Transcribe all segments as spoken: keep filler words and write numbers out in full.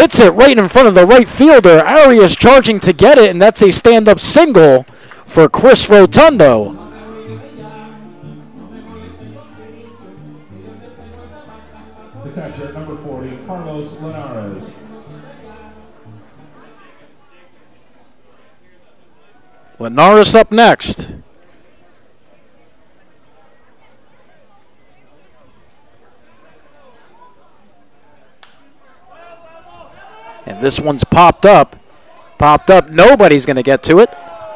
hits it right in front of the right fielder. Arias charging to get it, and that's a stand-up single for Chris Rotundo. The catcher, number forty, Carlos Linares. Linares up next. And this one's popped up. Popped up. Nobody's going to get to it.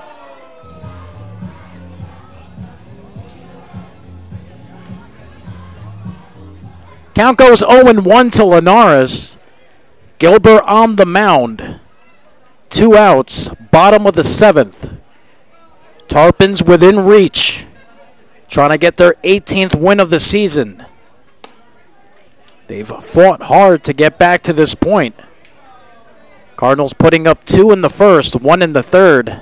Count goes oh and one to Linares. Gilbert on the mound. Two outs. Bottom of the seventh. Tarpons within reach. Trying to get their eighteenth win of the season. They've fought hard to get back to this point. Cardinals putting up two in the first, one in the third.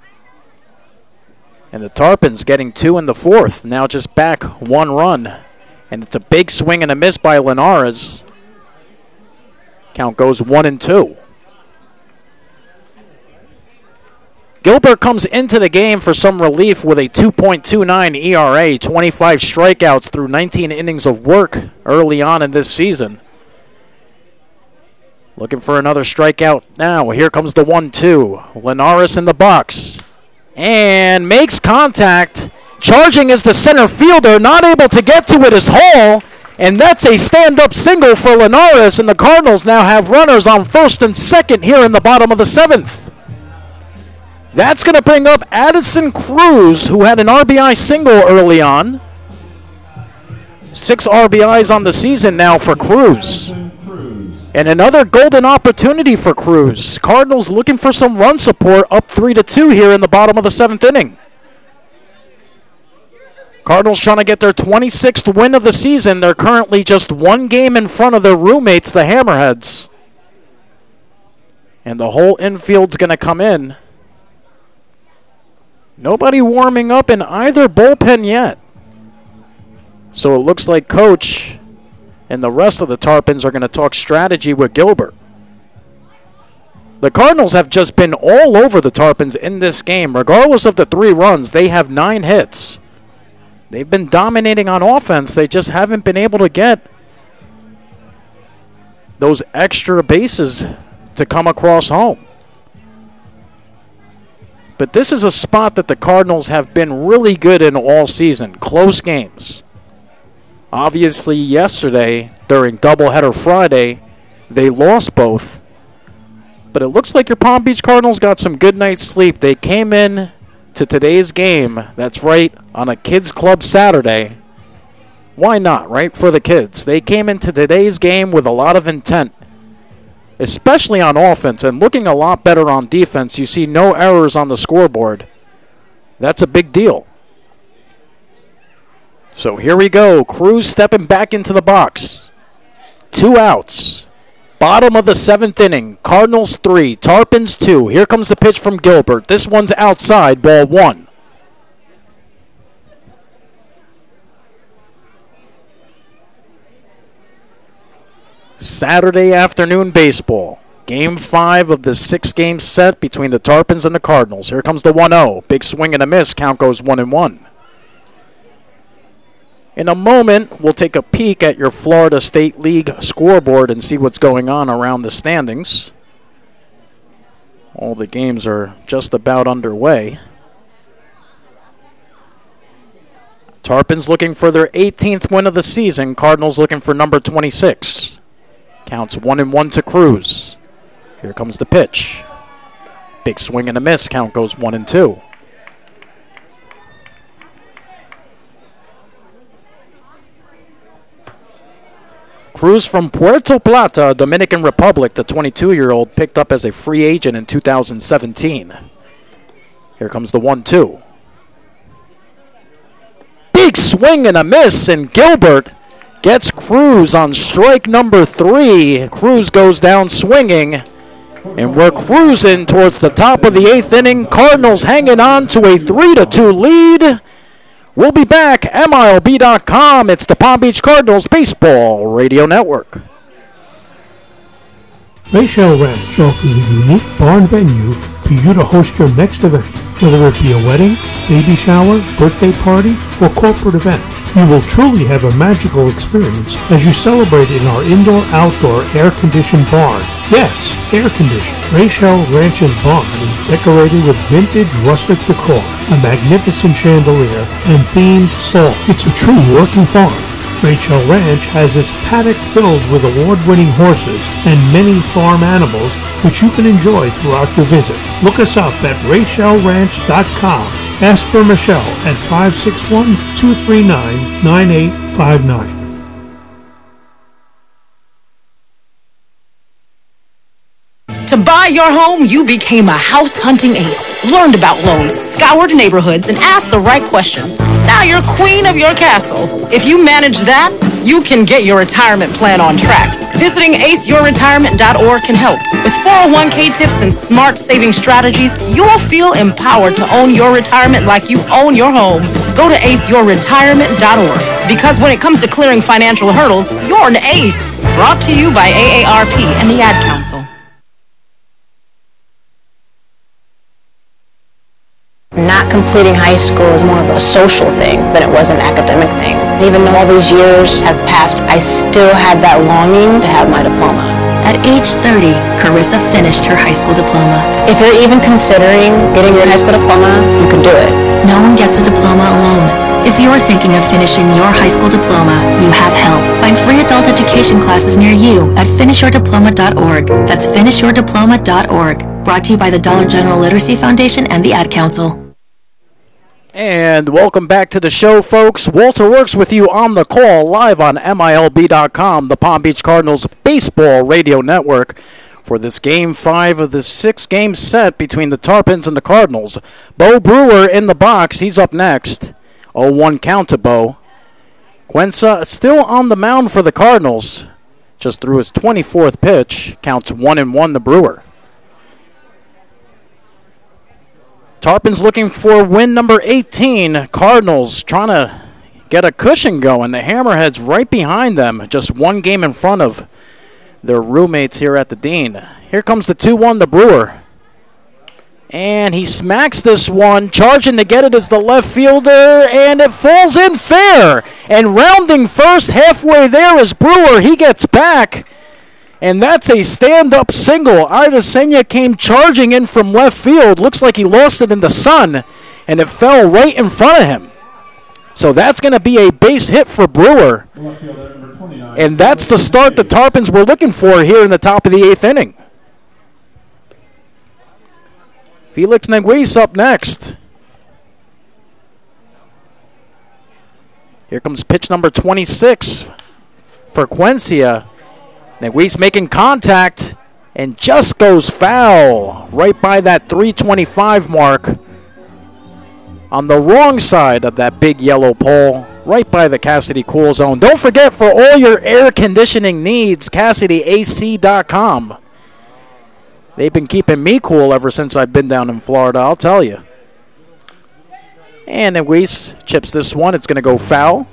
And the Tarpons getting two in the fourth. Now just back one run. And it's a big swing and a miss by Linares. Count goes one and two. Gilbert comes into the game for some relief with a two point two nine E R A, twenty-five strikeouts through nineteen innings of work early on in this season. Looking for another strikeout now. Here comes the one two. Linares in the box. And makes contact. Charging is the center fielder. Not able to get to it is Hall. And that's a stand-up single for Linares. And the Cardinals now have runners on first and second here in the bottom of the seventh. That's going to bring up Addison Cruz, who had an R B I single early on. Six R B Is on the season now for Cruz. And another golden opportunity for Cruz. Cardinals looking for some run support, up three to two here in the bottom of the seventh inning. Cardinals trying to get their twenty-sixth win of the season. They're currently just one game in front of their roommates, the Hammerheads. And the whole infield's going to come in. Nobody warming up in either bullpen yet. So it looks like Coach and the rest of the Tarpons are going to talk strategy with Gilbert. The Cardinals have just been all over the Tarpons in this game. Regardless of the three runs, they have nine hits. They've been dominating on offense. They just haven't been able to get those extra bases to come across home. But this is a spot that the Cardinals have been really good in all season. Close games. Obviously, yesterday, during doubleheader Friday, they lost both. But it looks like your Palm Beach Cardinals got some good night's sleep. They came in to today's game, that's right, on a kids' club Saturday. Why not, right, for the kids? They came into today's game with a lot of intent, especially on offense, and looking a lot better on defense. You see no errors on the scoreboard. That's a big deal. So here we go. Cruz stepping back into the box. Two outs. Bottom of the seventh inning. Cardinals three. Tarpons two. Here comes the pitch from Gilbert. This one's outside. Ball one. Saturday afternoon baseball. Game five of the six-game set between the Tarpons and the Cardinals. Here comes the one oh. Big swing and a miss. Count goes one and one. In a moment, we'll take a peek at your Florida State League scoreboard and see what's going on around the standings. All the games are just about underway. Tarpons looking for their eighteenth win of the season. Cardinals looking for number twenty-six. Counts one and one to Cruz. Here comes the pitch. Big swing and a miss. Count goes one and two. Cruz from Puerto Plata, Dominican Republic, the twenty-two-year-old, picked up as a free agent in two thousand seventeen. Here comes the one two. Big swing and a miss, and Gilbert gets Cruz on strike number three. Cruz goes down swinging, and we're cruising towards the top of the eighth inning. Cardinals hanging on to a three to two lead. We'll be back, M I L B dot com. It's the Palm Beach Cardinals Baseball Radio Network. Raychelle Ranch offers a unique barn venue for you to host your next event, whether it be a wedding, baby shower, birthday party, or corporate event. You will truly have a magical experience as you celebrate in our indoor-outdoor air-conditioned barn. Yes, air-conditioned. Raychelle Ranch's barn is decorated with vintage rustic decor, a magnificent chandelier, and themed stall. It's a true working farm. Raychelle Ranch has its paddock filled with award-winning horses and many farm animals which you can enjoy throughout your visit. Look us up at raychelle ranch dot com. Ask for Michelle at five six one, two three nine, nine eight five nine. To buy your home, you became a house hunting ace, learned about loans, scoured neighborhoods, and asked the right questions. Now you're queen of your castle. If you manage that, you can get your retirement plan on track. Visiting ace your retirement dot org can help. With four oh one k tips and smart saving strategies, you will feel empowered to own your retirement like you own your home. Go to ace your retirement dot org. Because when it comes to clearing financial hurdles, you're an ace. Brought to you by A A R P and the Ad Council. Not completing high school is more of a social thing than it was an academic thing. Even though all these years have passed, I still had that longing to have my diploma. At age thirty, Carissa finished her high school diploma. If you're even considering getting your high school diploma, you can do it. No one gets a diploma alone. If you're thinking of finishing your high school diploma, you have help. Find free adult education classes near you at finish your diploma dot org. That's finish your diploma dot org. Brought to you by the Dollar General Literacy Foundation and the Ad Council. And welcome back to the show, folks. Walter Works with you on the call, live on M I L B dot com, the Palm Beach Cardinals Baseball Radio Network, for this Game five of the six-game set between the Tarpons and the Cardinals. Bo Brewer in the box. He's up next. oh one count to Bo. Quensa still on the mound for the Cardinals. Just threw his twenty-fourth pitch. Counts one and one to Brewer. Tarpons looking for win number eighteen. Cardinals trying to get a cushion going. The Hammerheads right behind them, just one game in front of their roommates here at the Dean. Here comes the two one to Brewer. And he smacks this one. Charging to get it is the left fielder, and it falls in fair. And rounding first, halfway there is Brewer. He gets back. And that's a stand-up single. Idesenya came charging in from left field. Looks like he lost it in the sun, and it fell right in front of him. So that's going to be a base hit for Brewer. And that's the start the Tarpons were looking for here in the top of the eighth inning. Felix Neguise up next. Here comes pitch number twenty-six for Quencia. Neguise making contact and just goes foul right by that three twenty-five mark on the wrong side of that big yellow pole, right by the Cassidy Cool Zone. Don't forget, for all your air conditioning needs, Cassidy A C dot com. They've been keeping me cool ever since I've been down in Florida, I'll tell you. And Neguise chips this one. It's going to go foul.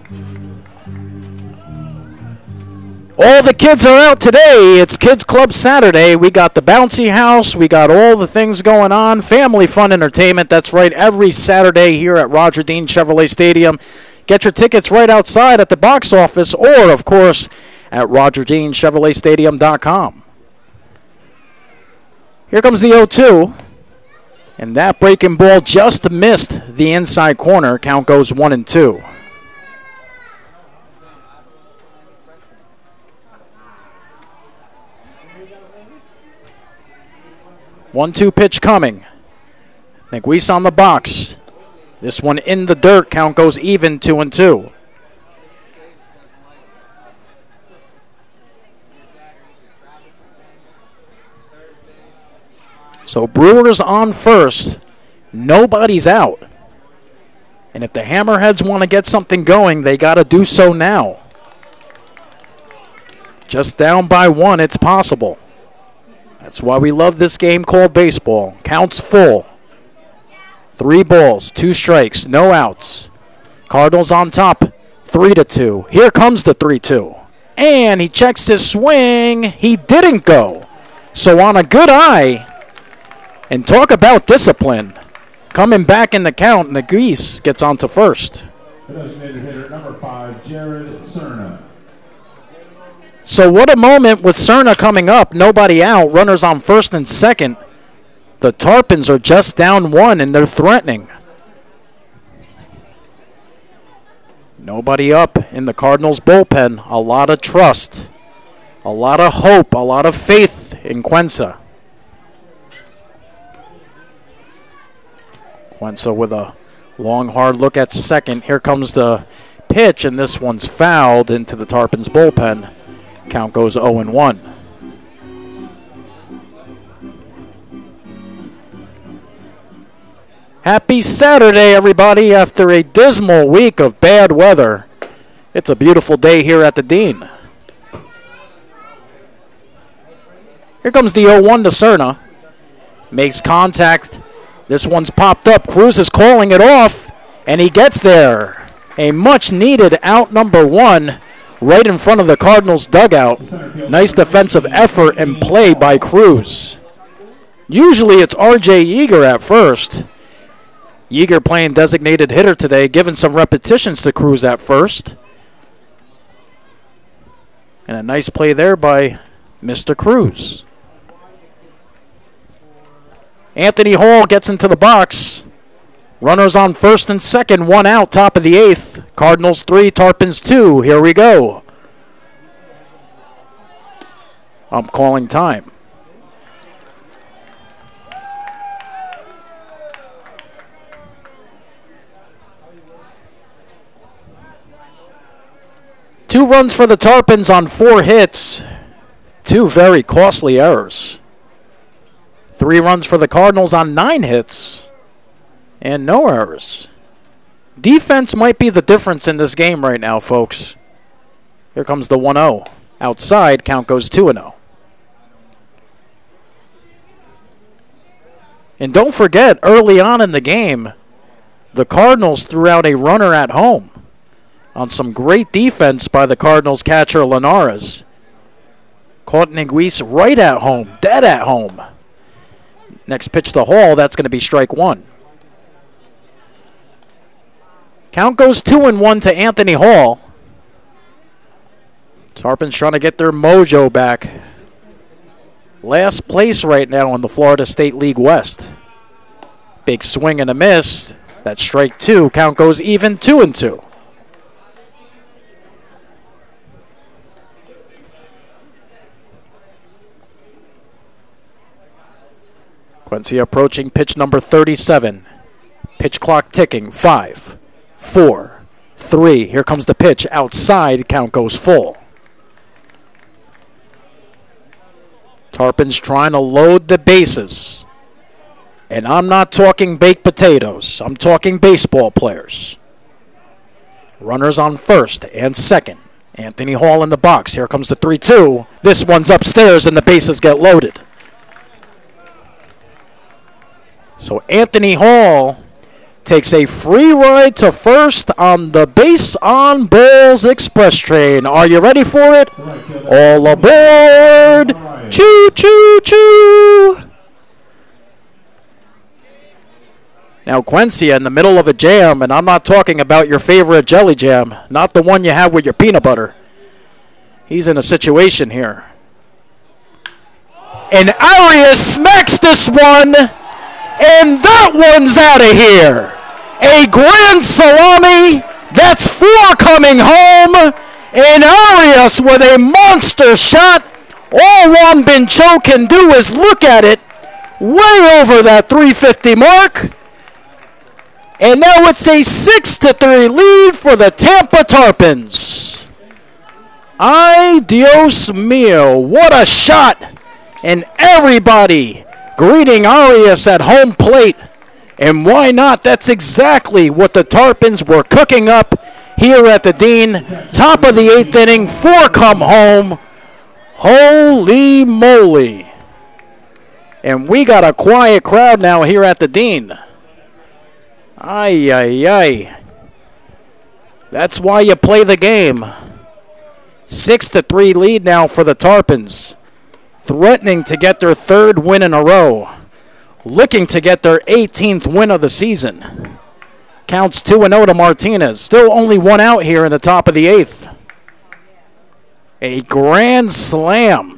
All the kids are out today. It's Kids Club Saturday. We got the bouncy house. We got all the things going on. Family fun entertainment. That's right, every Saturday here at Roger Dean Chevrolet Stadium. Get your tickets right outside at the box office or, of course, at roger dean chevrolet stadium dot com. Here comes the oh two. And that breaking ball just missed the inside corner. Count goes one and two. one two pitch coming. Neguise on the box. This one in the dirt. Count goes even, two and two. So Brewers on first. Nobody's out. And if the Hammerheads want to get something going, they got to do so now. Just down by one, it's possible. That's why we love this game called baseball. Counts full. Three balls, two strikes, no outs. Cardinals on top, three to two. Here comes the three two. And he checks his swing. He didn't go. So on a good eye, and talk about discipline, coming back in the count, Neguise gets on to first. The designated hitter, number five, Jared Cerna. So what a moment with Cerna coming up, nobody out, runners on first and second. The Tarpons are just down one, and they're threatening. Nobody up in the Cardinals bullpen. A lot of trust, a lot of hope, a lot of faith in Cuenca. Cuenca with a long, hard look at second. Here comes the pitch, and this one's fouled into the Tarpons bullpen. Count goes oh and one. Happy Saturday, everybody. After a dismal week of bad weather, it's a beautiful day here at the Dean. Here comes the oh one to Cerna. Makes contact. This one's popped up. Cruz is calling it off, and he gets there. A much-needed out number one right in front of the Cardinals dugout. Nice defensive effort and play by Cruz. Usually it's R J Yeager at first. Yeager playing designated hitter today, giving some repetitions to Cruz at first. And a nice play there by Mister Cruz. Anthony Hall gets into the box. Runners on first and second, one out, top of the eighth. Cardinals three, Tarpons two. Here we go. I'm calling time. Two runs for the Tarpons on four hits. Two very costly errors. Three runs for the Cardinals on nine hits. And no errors. Defense might be the difference in this game right now, folks. Here comes the one oh. Outside, count goes two and oh. And don't forget, early on in the game, the Cardinals threw out a runner at home on some great defense by the Cardinals catcher Linares. Caught Neguise right at home, dead at home. Next pitch to Hall, that's going to be strike one. Count goes two and one to Anthony Hall. Tarpons trying to get their mojo back. Last place right now in the Florida State League West. Big swing and a miss. That's strike two. Count goes even two and two. Quincy approaching pitch number thirty-seven. Pitch clock ticking. Five, four, three. Here comes the pitch. Outside. Count goes full. Tarpons trying to load the bases. And I'm not talking baked potatoes. I'm talking baseball players. Runners on first and second. Anthony Hall in the box. Here comes the three two. This one's upstairs and the bases get loaded. So Anthony Hall takes a free ride to first on the Base on Balls Express train. Are you ready for it? All aboard! Choo, choo, choo! Now Quincy in the middle of a jam, and I'm not talking about your favorite jelly jam, not the one you have with your peanut butter. He's in a situation here. And Arias smacks this one, and that one's out of here. A grand salami, that's four coming home, and Arias with a monster shot. All Juan Bincho can do is look at it way over that three fifty mark. And now it's a six to three lead for the Tampa Tarpons. Ay Dios mío, what a shot. And everybody greeting Arias at home plate. And why not? That's exactly what the Tarpons were cooking up here at the Dean. Top of the eighth inning, four come home. Holy moly. And we got a quiet crowd now here at the Dean. Ay, ay, ay. That's why you play the game. Six to three lead now for the Tarpons. threatening to get their third win in a row, looking to get their eighteenth win of the season. Counts two and oh to Martinez. Still only one out here in the top of the eighth. A grand slam.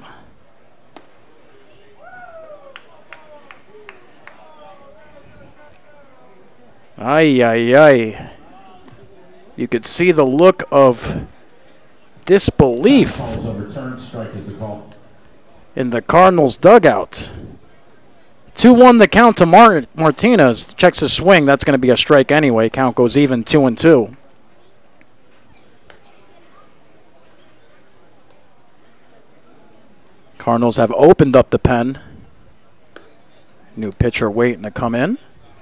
Ay, ay, ay. You could see the look of disbelief in the Cardinals dugout. two one the count to Mar- Martinez. Checks his swing. That's going to be a strike anyway. Count goes even two and two. Cardinals have opened up the pen. New pitcher waiting to come in.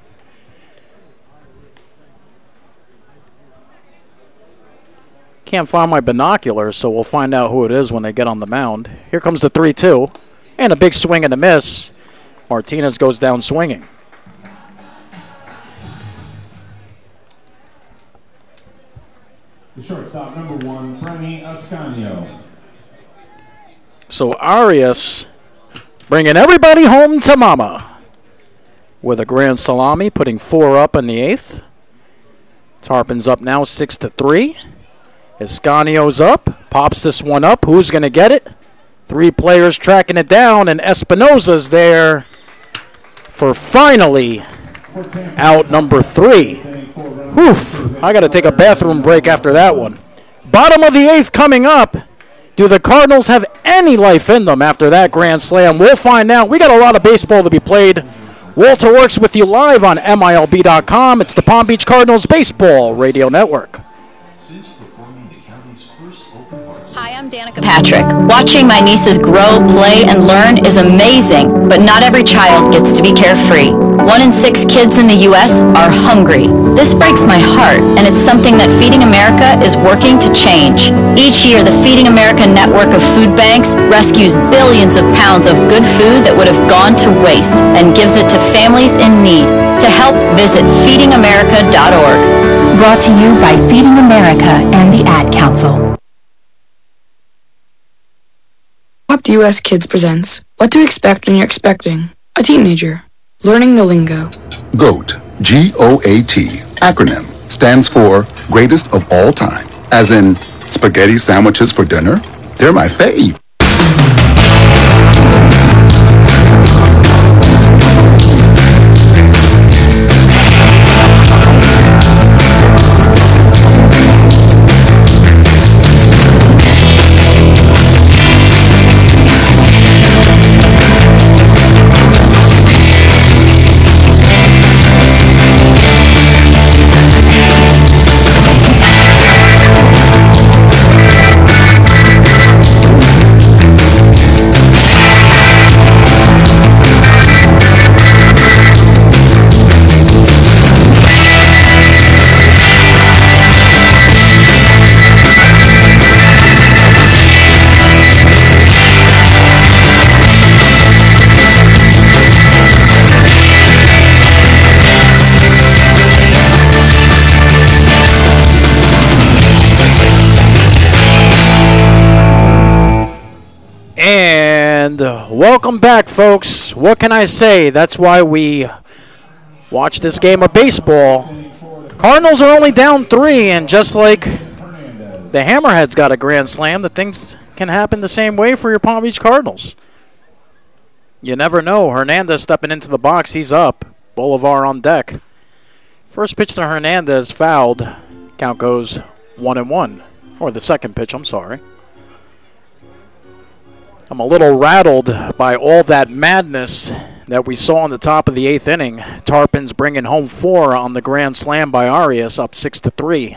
Can't find my binoculars, so we'll find out who it is when they get on the mound. Here comes the three two. And a big swing and a miss. Martinez goes down swinging. The shortstop, number one, Brenny Ascanio. So Arias bringing everybody home to mama with a grand salami, putting four up in the eighth. Tarpin's up now six to three. Ascanio's up, pops this one up. Who's going to get it? Three players tracking it down, and Espinosa's there for finally out number three. Woof, I got to take a bathroom break after that one. Bottom of the eighth coming up. Do the Cardinals have any life in them after that grand slam? We'll find out. We got a lot of baseball to be played. Walter Works with you live on M I L B dot com. It's the Palm Beach Cardinals Baseball Radio Network. Hi, I'm Danica Patrick. Watching my nieces grow, play, and learn is amazing, but not every child gets to be carefree. One in six kids in the U S are hungry. This breaks my heart, and it's something that Feeding America is working to change. Each year, the Feeding America network of food banks rescues billions of pounds of good food that would have gone to waste and gives it to families in need. To help, visit feeding america dot org. Brought to you by Feeding America and the Ad Council. Adopt U S Kids presents What to Expect When You're Expecting a Teenager. Learning the Lingo. GOAT, G O A T, acronym, stands for Greatest of All Time. As in, spaghetti sandwiches for dinner? They're my fave. And welcome back, folks. What can I say? That's why we watch this game of baseball. Cardinals are only down three, and just like the Hammerheads got a grand slam, the things can happen the same way for your Palm Beach Cardinals. You never know. Hernandez stepping into the box. He's up. Bolivar on deck. First pitch to Hernandez, fouled. Count goes one and one. Or the second pitch, I'm sorry. I'm a little rattled by all that madness that we saw in the top of the eighth inning. Tarpin's bringing home four on the grand slam by Arias, up six to three.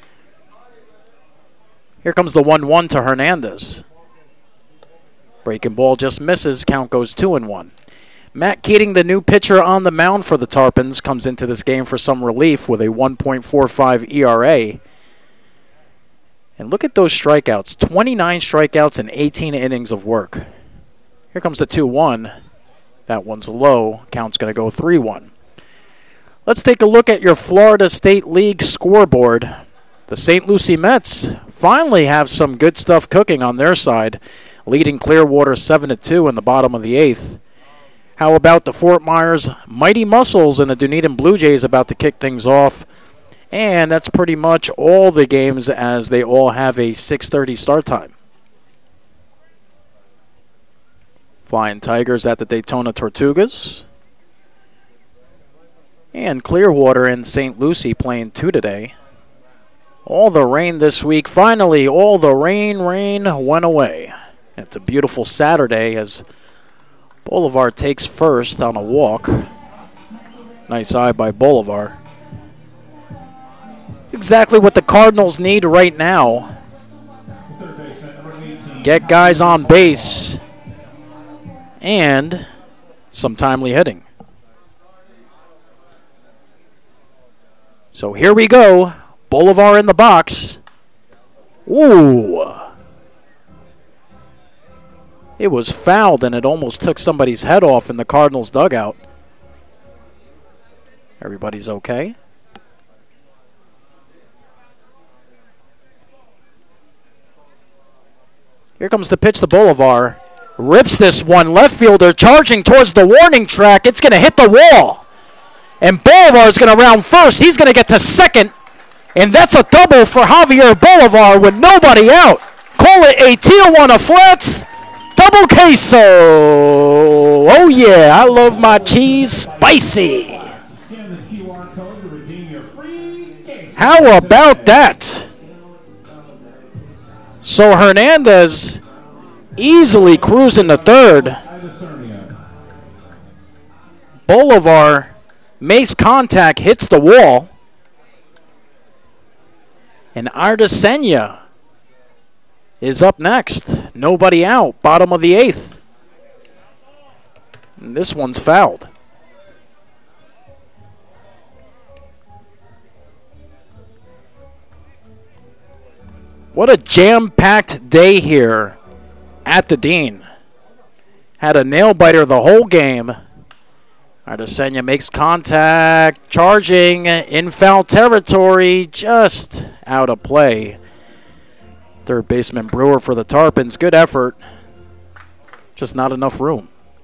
Here comes the one one to Hernandez. Breaking ball just misses. Count goes two and one. Matt Keating, the new pitcher on the mound for the Tarpins, comes into this game for some relief with a one point four five E R A. And look at those strikeouts. twenty-nine strikeouts and eighteen innings of work. Here comes the two one. That one's low. Count's going to go three one. Let's take a look at your Florida State League scoreboard. The Saint Lucie Mets finally have some good stuff cooking on their side. leading Clearwater seven to two in the bottom of the eighth. How about the Fort Myers Mighty Muscles and the Dunedin Blue Jays about to kick things off? And that's pretty much all the games, as they all have a six thirty start time. Flying Tigers at the Daytona Tortugas. And Clearwater and Saint Lucie playing two today. All the rain this week. Finally, all the rain, rain went away. It's a beautiful Saturday as Bolivar takes first on a walk. Nice eye by Bolivar. Exactly what the Cardinals need right now. Get guys on base and some timely hitting. So here we go. Bolivar in the box. Ooh. It was fouled, and it almost took somebody's head off in the Cardinals dugout. Everybody's okay. Here comes the pitch to Bolivar. Rips this one. Left fielder charging towards the warning track. It's going to hit the wall. And Bolivar is going to round first. He's going to get to second. And that's a double for Javier Bolivar with nobody out. Call it a Tijuana Flats. Double queso. Oh, yeah. I love my cheese spicy. How about that? So Hernandez easily cruising to third. Bolivar makes contact, hits the wall. And Ardesenya is up next. Nobody out. Bottom of the eighth. And this one's fouled. What a jam-packed day here at the Dean. Had a nail-biter the whole game. Ardesenya makes contact, charging in foul territory, just out of play. Third baseman Brewer for the Tarpons. Good effort. Just not enough room.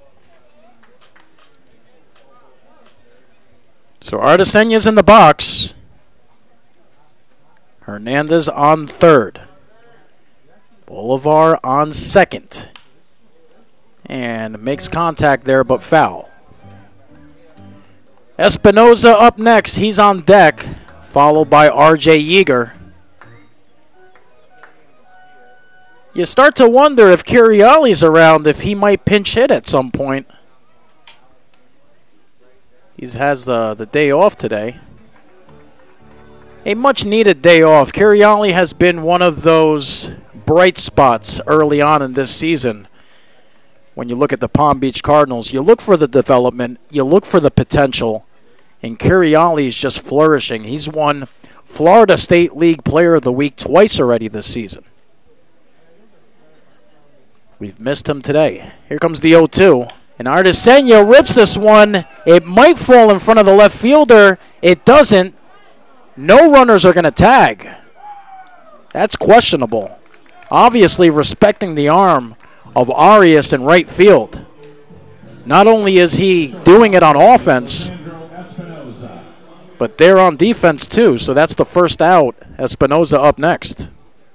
So Ardesenya's in the box. Hernandez on third. Bolivar on second. And makes contact there, but foul. Espinoza up next. He's on deck, followed by R J Yeager. You start to wonder if Curiali's around, if he might pinch hit at some point. He has the, the day off today. A much-needed day off. Curiali has been one of those bright spots early on in this season. When you look at the Palm Beach Cardinals, you look for the development, you look for the potential, and Curiali is just flourishing. He's won Florida State League Player of the Week twice already this season. We've missed him today. Here comes the oh two. And Ardesenya rips this one. It might fall in front of the left fielder. It doesn't. No runners are going to tag. That's questionable. Obviously respecting the arm of Arias in right field. Not only is he doing it on offense, but they're on defense too. So that's the first out. Espinoza up next.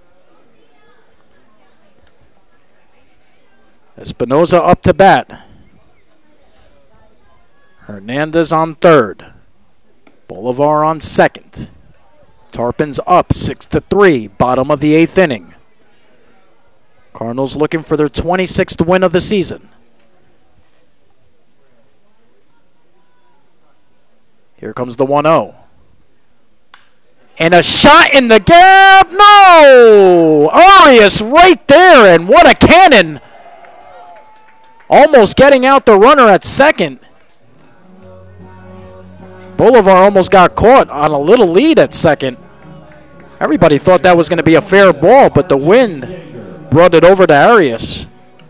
Espinoza up to bat. Hernandez on third. Bolivar on second. Tarpons up six to three. Bottom of the eighth inning. Cardinals looking for their twenty-sixth win of the season. Here comes the one oh. And a shot in the gap. No! Arias right there, and what a cannon. Almost getting out the runner at second. Bolivar almost got caught on a little lead at second. Everybody thought that was going to be a fair ball, but the wind brought it over to Arias.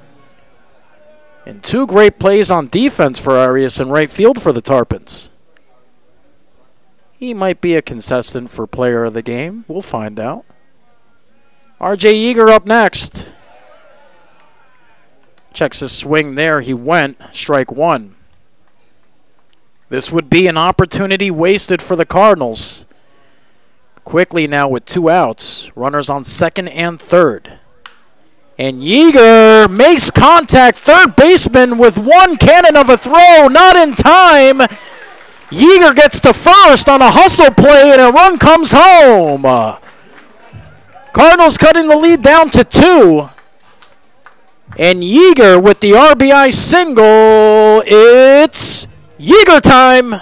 And two great plays on defense for Arias in right field for the Tarpons. He might be a contestant for player of the game. We'll find out. R J Yeager up next. Checks his swing there. He went. Strike one. This would be an opportunity wasted for the Cardinals. Quickly now with two outs. Runners on second and third. And Yeager makes contact. Third baseman with one cannon of a throw. Not in time. Yeager gets to first on a hustle play, and a run comes home. Uh, Cardinals cutting the lead down to two. And Yeager with the R B I single. It's Yeager time.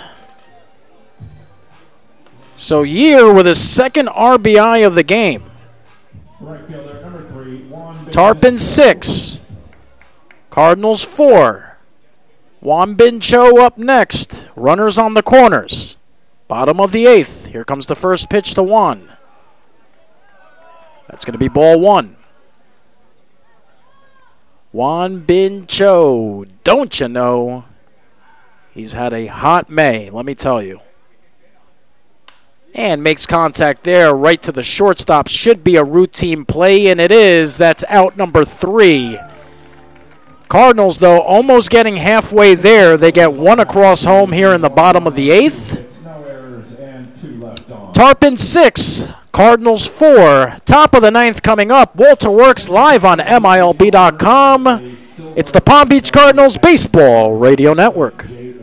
So Yeager with his second R B I of the game. Right fielder, number three, Juan Tarpon six. Cardinals four. Juan Bin Cho up next. Runners on the corners. Bottom of the eighth. Here comes the first pitch to Juan. That's going to be ball one. Juan Bin Cho, don't you know? He's had a hot May, let me tell you. And makes contact there right to the shortstop. Should be a routine play, and it is. That's out number three. Cardinals, though, almost getting halfway there. They get one across home here in the bottom of the eighth. Tarpon six, Cardinals four. Top of the ninth coming up. Walter Works live on M I L B dot com. It's the Palm Beach Cardinals Baseball Radio Network.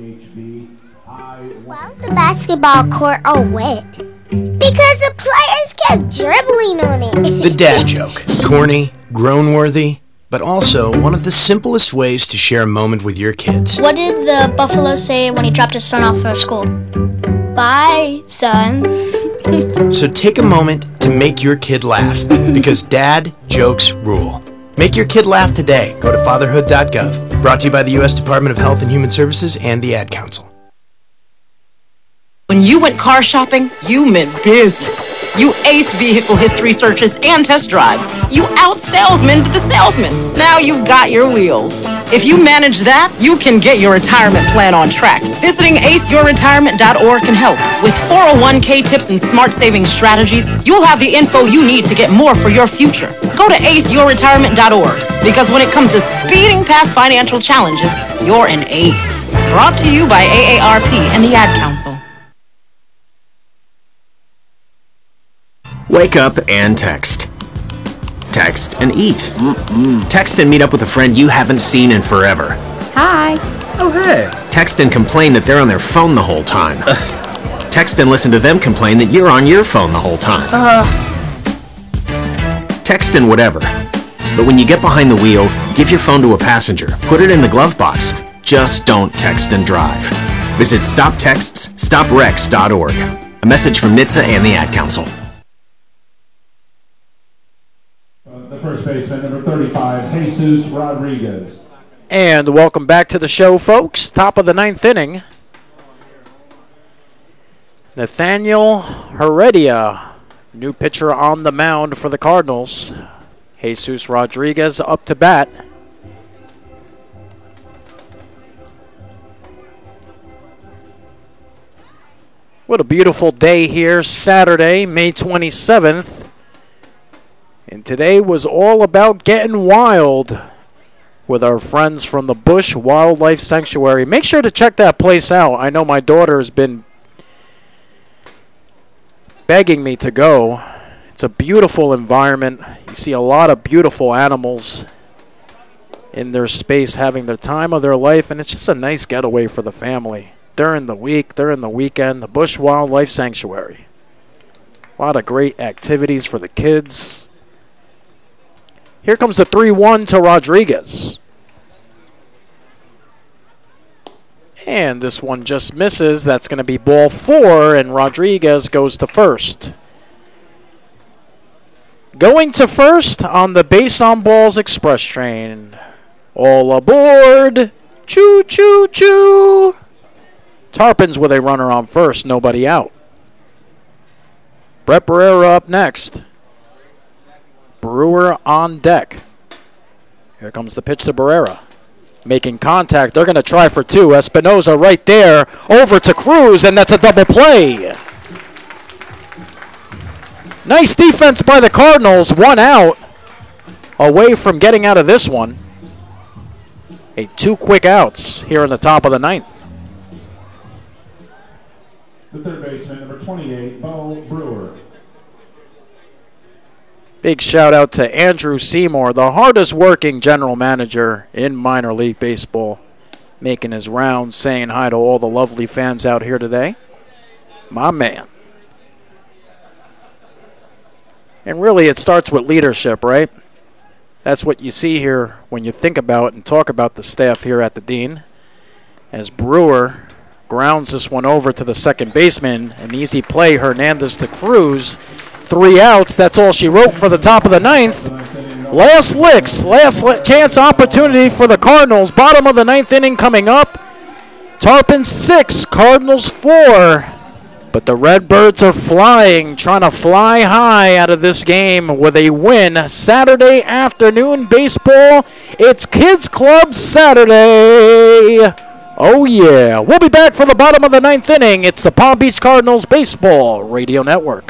Why was the basketball court all wet? Because the players kept dribbling on it. The dad joke. Corny, groan-worthy, but also one of the simplest ways to share a moment with your kids. What did the buffalo say when he dropped his son off at school? Bye, son. So take a moment to make your kid laugh, because dad jokes rule. Make your kid laugh today. Go to fatherhood dot gov. Brought to you by the U S Department of Health and Human Services and the Ad Council. When you went car shopping, you meant business. You aced vehicle history searches and test drives. You out-salesman to the salesman. Now you've got your wheels. If you manage that, you can get your retirement plan on track. Visiting ace your retirement dot org can help. With four oh one k tips and smart saving strategies, you'll have the info you need to get more for your future. Go to ace your retirement dot org, because when it comes to speeding past financial challenges, you're an ace. Brought to you by A A R P and the Ad Council. Wake up and text. Text and eat. Mm-mm. Text and meet up with a friend you haven't seen in forever. Hi. Oh, hey. Text and complain that they're on their phone the whole time. Uh. Text and listen to them complain that you're on your phone the whole time. Uh. Text and whatever. But when you get behind the wheel, give your phone to a passenger. Put it in the glove box. Just don't text and drive. Visit stop texts stop wrecks dot org. A message from N H T S A and the Ad Council. The first baseman, number thirty-five, Jesus Rodriguez. And welcome back to the show, folks. Top of the ninth inning. Nathaniel Heredia, new pitcher on the mound for the Cardinals. Jesus Rodriguez up to bat. What a beautiful day here, Saturday, May twenty-seventh. And today was all about getting wild with our friends from the Bush Wildlife Sanctuary. Make sure to check that place out. I know my daughter has been begging me to go. It's a beautiful environment. You see a lot of beautiful animals in their space having the time of their life, and it's just a nice getaway for the family. During the week, during the weekend, the Bush Wildlife Sanctuary. A lot of great activities for the kids. Here comes the three one to Rodriguez. And this one just misses. That's going to be ball four, and Rodriguez goes to first. Going to first on the Base on Balls Express train. All aboard! Choo, choo, choo! Tarpons with a runner on first, nobody out. Brett Barrera up next. Brewer on deck. Here comes the pitch to Barrera. Making contact. They're going to try for two. Espinoza right there. Over to Cruz, and that's a double play. Nice defense by the Cardinals. One out. Away from getting out of this one. a two quick outs here in the top of the ninth. The third baseman, number twenty-eight, Bo Brewer. Big shout out to Andrew Seymour, the hardest working general manager in minor league baseball, making his rounds, saying hi to all the lovely fans out here today. My man. And really, it starts with leadership, right? That's what you see here when you think about and talk about the staff here at the Dean. As Brewer grounds this one over to the second baseman, an easy play, Hernandez to Cruz. Three outs, that's all she wrote for the top of the ninth. Last licks, last li- chance opportunity for the Cardinals. Bottom of the ninth inning coming up. Tarpon six, Cardinals four. But the Redbirds are flying, trying to fly high out of this game with a win. Saturday afternoon baseball. It's Kids Club Saturday. Oh, yeah. We'll be back for the bottom of the ninth inning. It's the Palm Beach Cardinals Baseball Radio Network.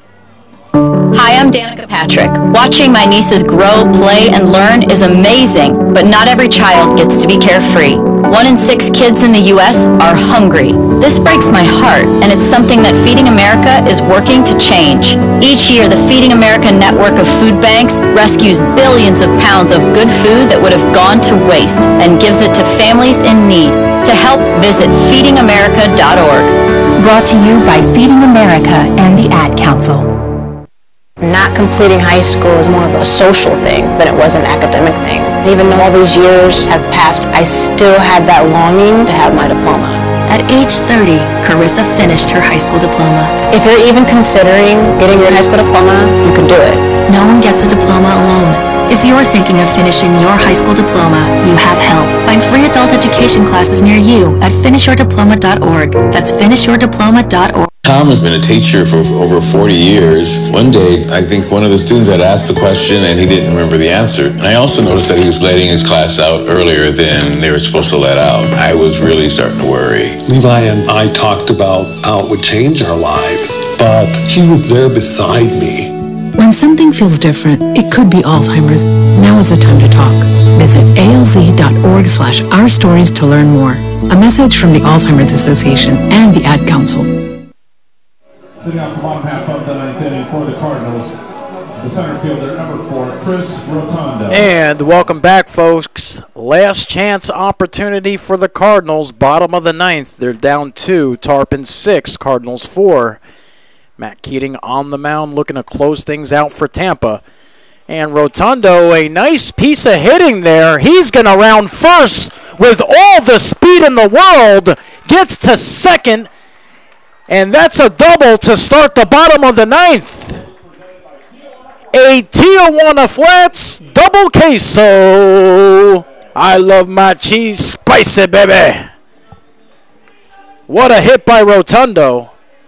Hi, I'm Danica Patrick. Watching my nieces grow, play, and learn is amazing, but not every child gets to be carefree. One in six kids in the U S are hungry. This breaks my heart, and it's something that Feeding America is working to change. Each year, the Feeding America network of food banks rescues billions of pounds of good food that would have gone to waste and gives it to families in need. To help, visit feeding america dot org. Brought to you by Feeding America and the Ad Council. Not completing high school is more of a social thing than it was an academic thing. Even though all these years have passed, I still had that longing to have my diploma. At age thirty, Carissa finished her high school diploma. If you're even considering getting your high school diploma, you can do it. No one gets a diploma alone. If you're thinking of finishing your high school diploma, you have help. Find free adult education classes near you at finish your diploma dot org. That's finish your diploma dot org. Tom has been a teacher for over forty years. One day, I think one of the students had asked the question and he didn't remember the answer. And I also noticed that he was letting his class out earlier than they were supposed to let out. I was really starting to worry. Levi and I talked about how it would change our lives, but he was there beside me. When something feels different, it could be Alzheimer's. Now is the time to talk. Visit A L Z dot org slash our stories to learn more. A message from the Alzheimer's Association and the Ad Council. Sitting out the bottom half of the ninth inning for the Cardinals, the center fielder, number four, Chris Rotondo. And welcome back, folks. Last chance opportunity for the Cardinals, bottom of the ninth. They're down two, Tarpon six, Cardinals four. Matt Keating on the mound looking to close things out for Tampa. And Rotondo, a nice piece of hitting there. He's going to round first with all the speed in the world. Gets to second. And that's a double to start the bottom of the ninth. A Tijuana Flats double queso. I love my cheese spicy, baby. What a hit by Rotondo.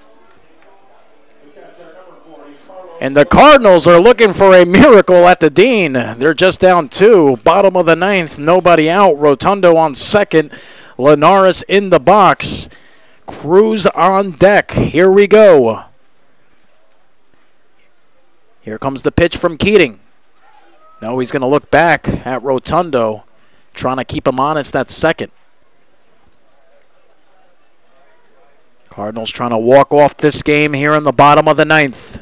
And the Cardinals are looking for a miracle at the Dean. They're just down two. Bottom of the ninth, nobody out. Rotondo on second. Linares in the box. Cruz on deck. Here we go. Here comes the pitch from Keating. No, he's going to look back at Rotondo, trying to keep him honest at second. Cardinals trying to walk off this game here in the bottom of the ninth.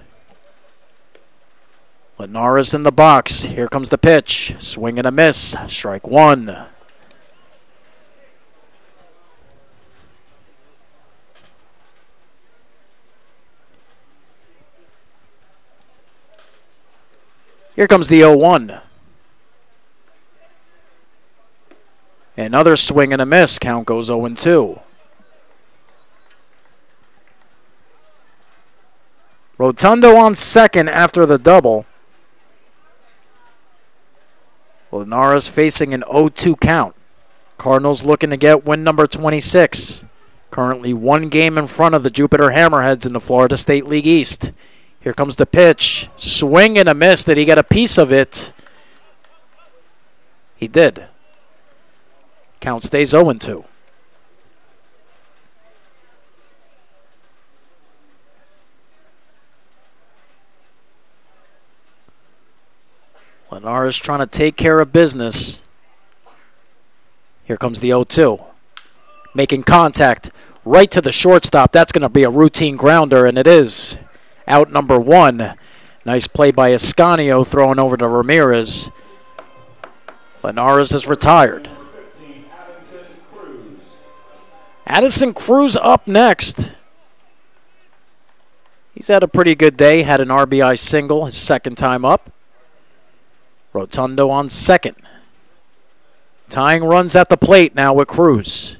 Linares in the box. Here comes the pitch. Swing and a miss. Strike one. Here comes the oh one. Another swing and a miss. Count goes oh and two. Rotondo on second after the double. Linares facing an oh two count. Cardinals looking to get win number twenty-six. Currently one game in front of the Jupiter Hammerheads in the Florida State League East. Here comes the pitch. Swing and a miss. Did he get a piece of it? He did. Count stays oh and two. Linares trying to take care of business. Here comes the oh two. Making contact right to the shortstop. That's going to be a routine grounder, and it is. Out number one. Nice play by Ascanio, throwing over to Ramirez. Linares is retired. Addison Cruz up next. He's had a pretty good day. Had an R B I single his second time up. Rotundo on second. Tying runs at the plate now with Cruz.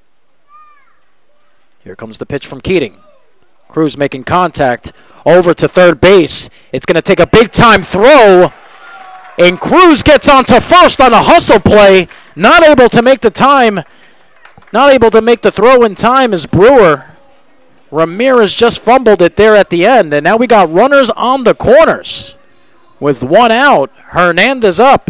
Here comes the pitch from Keating. Cruz making contact over to third base. It's going to take a big-time throw. And Cruz gets onto first on a hustle play. Not able to make the time. Not able to make the throw in time as Brewer. Ramirez just fumbled it there at the end. And now we got runners on the corners. With one out, Hernandez up.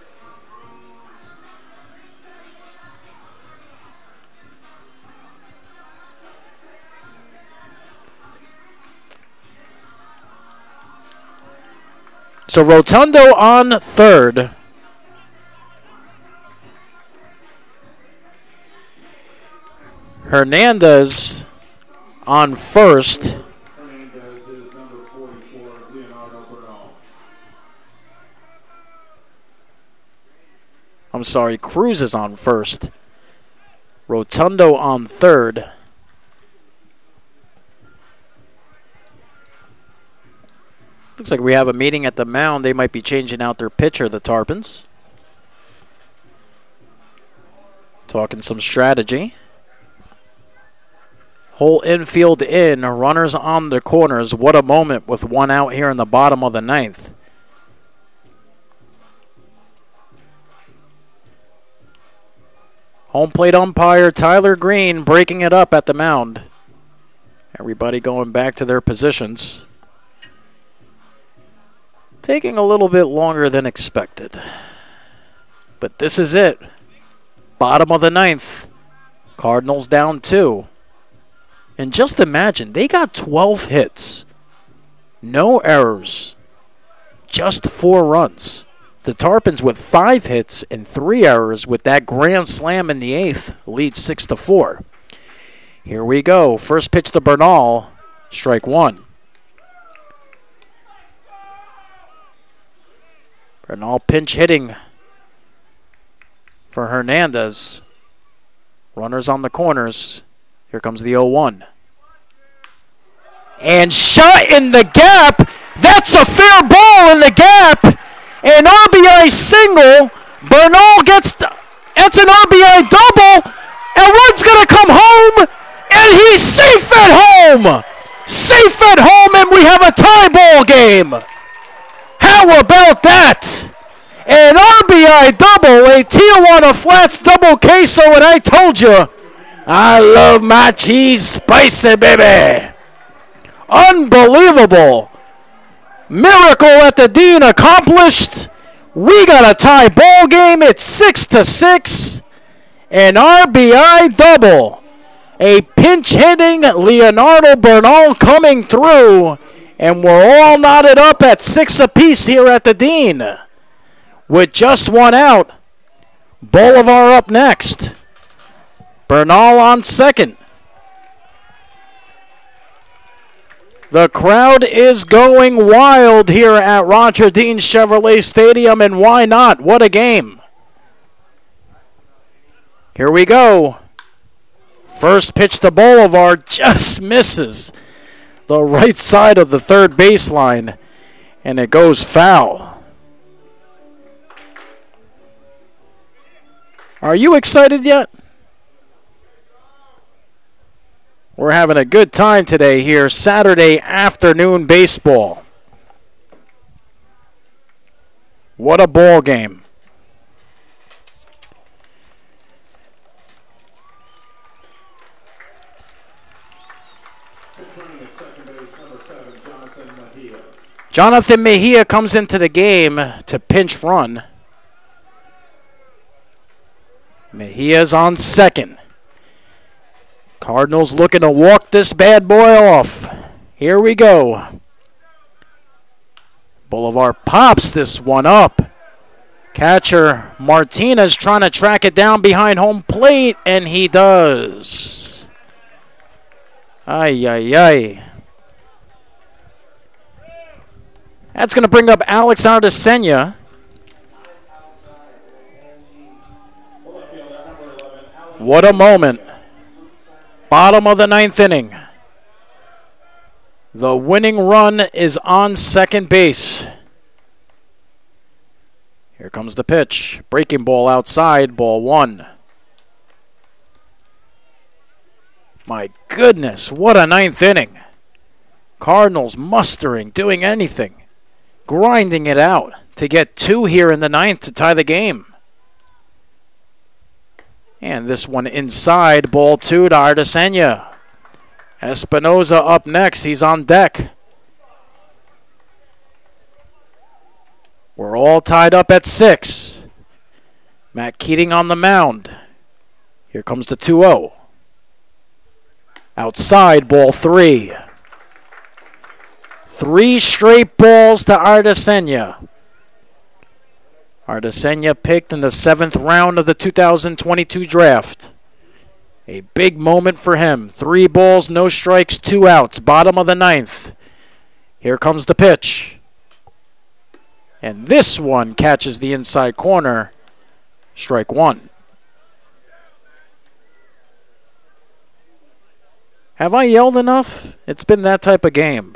So Rotundo on third. Hernandez on first. I'm sorry, Cruz is on first. Rotundo on third. Looks like we have a meeting at the mound. They might be changing out their pitcher, the Tarpons. Talking some strategy. Whole infield in, runners on the corners. What a moment with one out here in the bottom of the ninth. Home plate umpire Tyler Green breaking it up at the mound. Everybody going back to their positions. Taking a little bit longer than expected. But this is it. Bottom of the ninth. Cardinals down two. And just imagine, they got twelve hits. No errors. Just four runs. The Tarpons with five hits and three errors with that grand slam in the eighth. Lead six to four. Here we go. First pitch to Bernal. Strike one. Bernal pinch hitting for Hernandez. Runners on the corners. Here comes the oh one. And shot in the gap. That's a fair ball in the gap. An R B I single. Bernal gets, that's an R B I double. And one's going to come home. And he's safe at home. Safe at home, and we have a tie ball game. How about that? An R B I double, a Tijuana Flats double queso, and I told you, I love my cheese spicy, baby. Unbelievable. Miracle at the Dean accomplished. We got a tie ball game. It's six to six. An R B I double. A pinch hitting Leonardo Bernal coming through. And we're all knotted up at six apiece here at the Dean. With just one out. Bolivar up next. Bernal on second. The crowd is going wild here at Roger Dean Chevrolet Stadium, and why not? What a game. Here we go. First pitch to Bolivar just misses the right side of the third baseline, and it goes foul. Are you excited yet? We're having a good time today here, Saturday afternoon baseball. What a ball game. Jonathan Mejia comes into the game to pinch run. Mejia's on second. Cardinals looking to walk this bad boy off. Here we go. Bolivar pops this one up. Catcher Martinez trying to track it down behind home plate, and he does. Ay, ay, ay. That's going to bring up Alex Ardesenya. What a moment. Bottom of the ninth inning. The winning run is on second base. Here comes the pitch. Breaking ball outside, ball one. My goodness, what a ninth inning. Cardinals mustering, doing anything. Grinding it out to get two here in the ninth to tie the game. And this one inside, ball two to Ardesenya. Espinoza up next, he's on deck. We're all tied up at six. Matt Keating on the mound. Here comes the two oh. Outside, ball three. Three straight balls to Ardesenya. Ardesenya picked in the seventh round of the two thousand twenty-two draft. A big moment for him. Three balls, no strikes, two outs. Bottom of the ninth. Here comes the pitch. And this one catches the inside corner. Strike one. Have I yelled enough? It's been that type of game.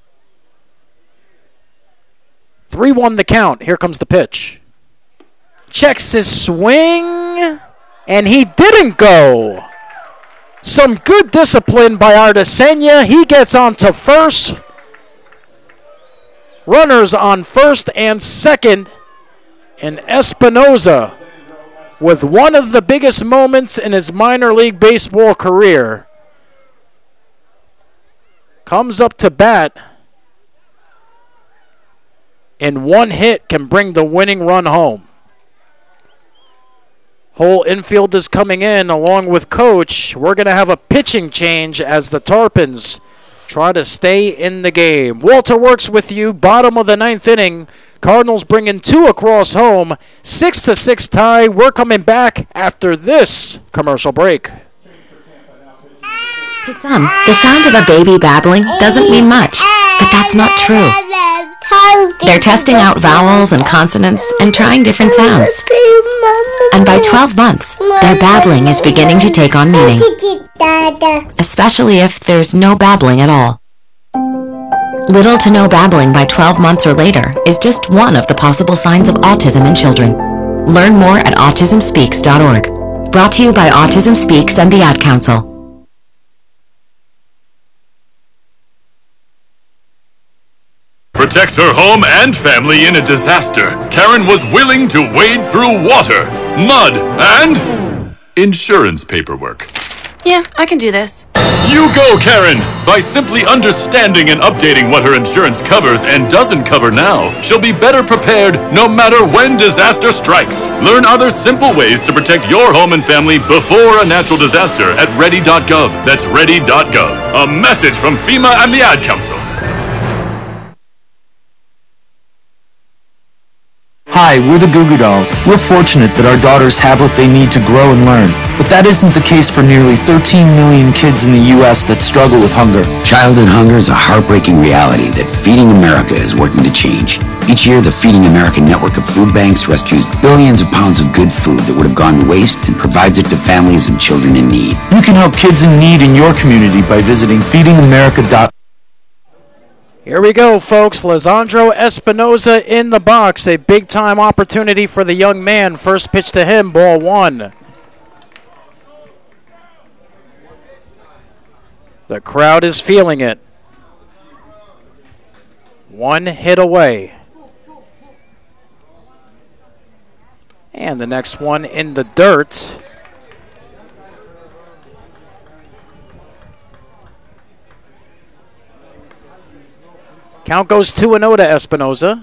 three one the count. Here comes the pitch. Checks his swing, and he didn't go. Some good discipline by Ardesenya. He gets on to first. Runners on first and second. And Espinoza, with one of the biggest moments in his minor league baseball career, comes up to bat, and one hit can bring the winning run home. Whole infield is coming in along with coach. We're going to have a pitching change as the Tarpons try to stay in the game. Walter Works with you. Bottom of the ninth inning. Cardinals bringing two across home. Six to six tie. We're coming back after this commercial break. To some, the sound of a baby babbling doesn't mean much, but that's not true. They're testing out vowels and consonants and trying different sounds. And by twelve months, their babbling is beginning to take on meaning, especially if there's no babbling at all. Little to no babbling by twelve months or later is just one of the possible signs of autism in children. Learn more at autism speaks dot org. Brought to you by Autism Speaks and the Ad Council. Protect her home and family in a disaster. Karen was willing to wade through water, mud, and insurance paperwork. Yeah, I can do this. You go, Karen! By simply understanding and updating what her insurance covers and doesn't cover now, she'll be better prepared no matter when disaster strikes. Learn other simple ways to protect your home and family before a natural disaster at ready dot gov. That's ready dot gov. A message from FEMA and the Ad Council. Hi, we're the Goo Goo Dolls. We're fortunate that our daughters have what they need to grow and learn. But that isn't the case for nearly thirteen million kids in the U S that struggle with hunger. Childhood hunger is a heartbreaking reality that Feeding America is working to change. Each year, the Feeding America network of food banks rescues billions of pounds of good food that would have gone to waste and provides it to families and children in need. You can help kids in need in your community by visiting feeding america dot org. Here we go, folks. Lisandro Espinoza in the box. A big-time opportunity for the young man. First pitch to him, ball one. The crowd is feeling it. One hit away. And the next one in the dirt. Count goes two and oh to Espinoza.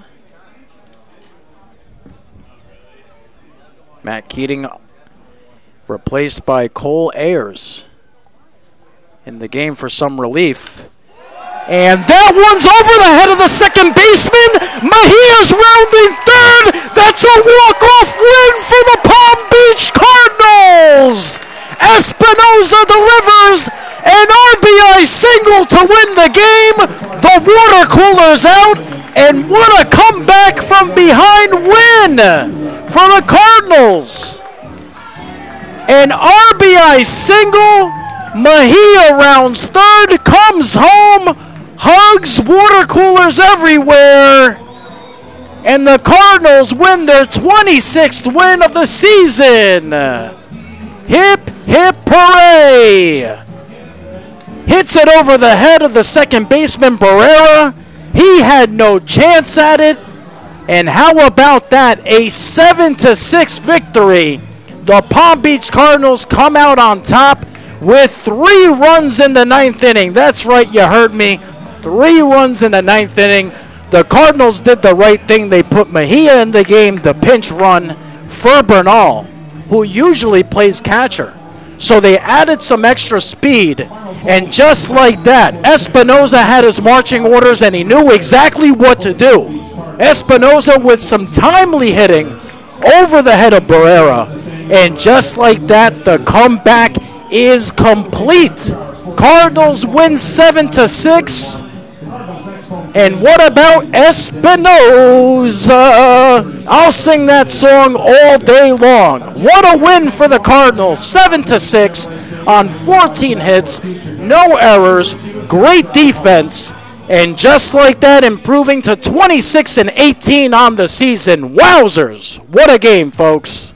Matt Keating replaced by Cole Ayers in the game for some relief. And that one's over the head of the second baseman. Mejia's rounding third. That's a walk-off win for the Palm Beach Cardinals. Espinoza delivers an R B I single to win the game. The water cooler's out, and what a comeback from behind win for the Cardinals. An R B I single. Mejia rounds third, comes home, hugs, water coolers everywhere, and the Cardinals win their twenty-sixth win of the season. Hip, hip, hooray! Hits it over the head of the second baseman, Barrera. He had no chance at it. And how about that? A seven to six victory. The Palm Beach Cardinals come out on top with three runs in the ninth inning. That's right, you heard me. Three runs in the ninth inning. The Cardinals did the right thing. They put Mejia in the game, the pinch run for Bernal, who usually plays catcher. So they added some extra speed, and just like that, Espinoza had his marching orders, and he knew exactly what to do. Espinoza with some timely hitting over the head of Barrera, and just like that, the comeback is complete. Cardinals win seven to six. And what about Espinoza? I'll sing that song all day long. What a win for the Cardinals. seven to six on fourteen hits, no errors, great defense, and just like that, improving to twenty-six and eighteen on the season. Wowzers. What a game, folks.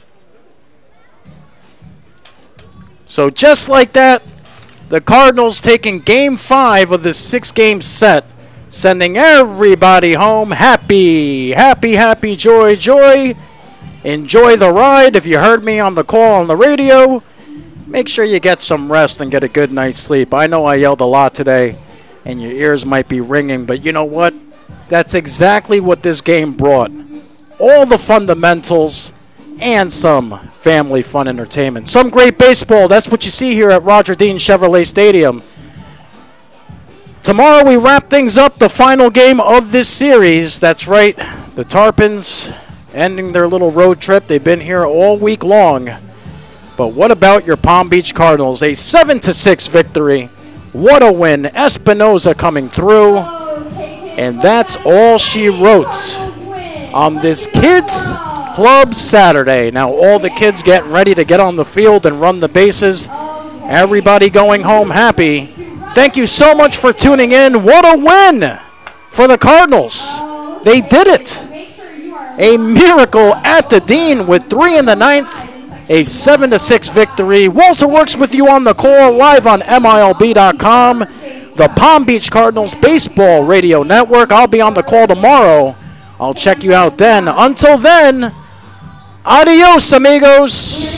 So just like that, the Cardinals taking game five of this six-game set, sending everybody home happy, happy, happy, joy, joy. Enjoy the ride. If you heard me on the call on the radio, make sure you get some rest and get a good night's sleep. I know I yelled a lot today, and your ears might be ringing, but you know what? That's exactly what this game brought. All the fundamentals and some family fun entertainment. Some great baseball. That's what you see here at Roger Dean Chevrolet Stadium. Tomorrow we wrap things up, the final game of this series. That's right, the Tarpons ending their little road trip. They've been here all week long. But what about your Palm Beach Cardinals? A seven to six victory. What a win. Espinoza coming through. And that's all she wrote on this Kids Club Saturday. Now all the kids getting ready to get on the field and run the bases. Everybody going home happy. Thank you so much for tuning in. What a win for the Cardinals. They did it. A miracle at the Dean with three in the ninth. A seven to six victory. Walter Works with you on the call live on M I L B dot com. The Palm Beach Cardinals Baseball Radio Network. I'll be on the call tomorrow. I'll check you out then. Until then, adios, amigos.